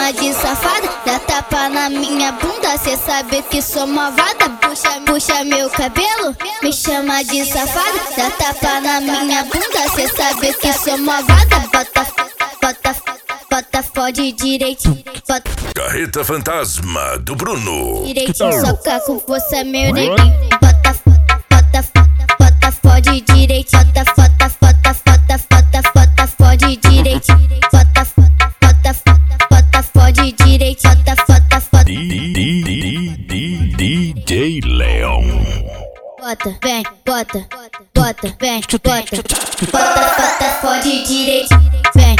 chama de safada, dá tapa na minha bunda, cê sabe que sou malvada. Puxa meu cabelo, me chama de safada, dá tapa na minha bunda, cê sabe que sou malvada. Bota fode direitinho, bota Carreta Fantasma do Bruno. direitinho, soca com força meu neguinho. Bota fode direitinho, bota fode direitinho, bota fode direitinho, DJ Leão. bota, vem, bota, vem, bota fode direitinho, vem.